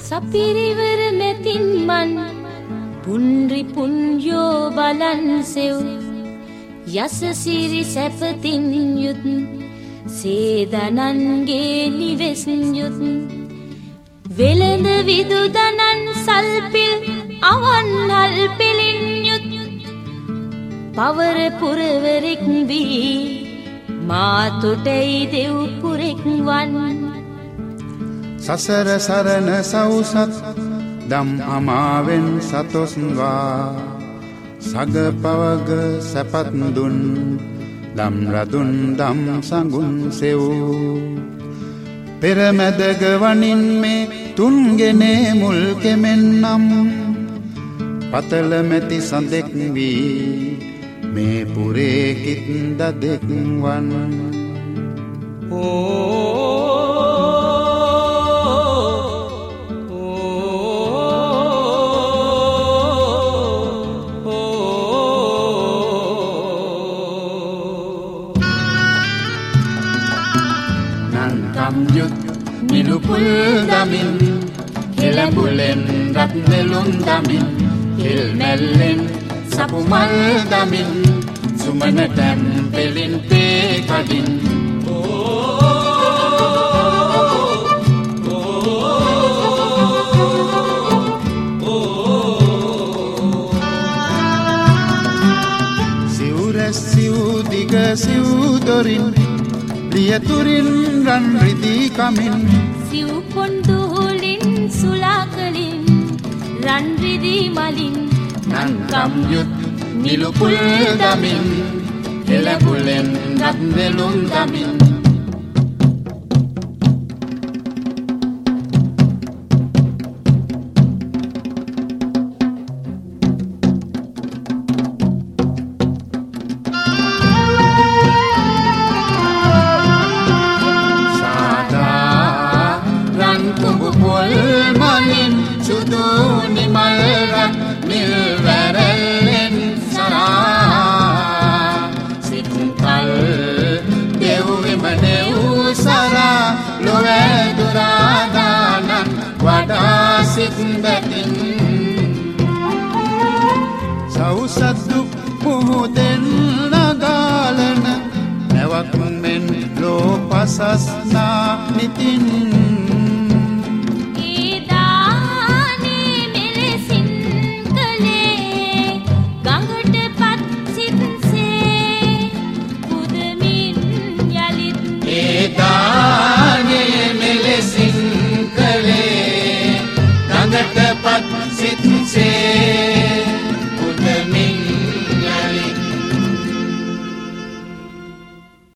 සපිරිවර මෙතින් මන් පුන්රි පුන්යෝ බලන් සෙව් යස සිරි සැපතින් යුත් සේදනන්ගේ නිවෙස් යුත් වෙළඳ විදුදනන් සල්පිල් අවන්හල් පෙලින් යුත් පවර පුරවරෙක් වී මාතොටයි දෙව් පුරෙක් වන් සසර සරණ සවුසත් දම් අමාවෙන් සතොස්වා සග පවග සැපත් දුන් දම් රදුන් දම් සඟුන් සෙව් පෙරමැදග වනින් මේ තුන්ගෙනේ මුල් කෙමෙන්නම් පතල මැති සඳෙක් වී මේ පුරේ කිත් දදෙක් වන් නිලුපුල් දමින් කෙළඹුලෙන් රත් නෙළුම් දමින් හිල් මැල්ලෙන් සපුමල් දමින් සුමන තැම්පෙලින් තේ කඩින් සිවුරැස් සිව් දිග සිව් දොරින් ලියතුරින් රන් රිදී කමින් සිව් පොන්දුහුලින් සුලාකලින් රන් රිදී මලින් නංකම් යුත් නිලුපුල් දමින් කෙළඹුලෙන් රත් නෙළුම් දමින් සෞසද්දු පුහුදෙන් නගාලන නැවක් මෙන් ලෝ පසස්නා නිතින් සිත්සේ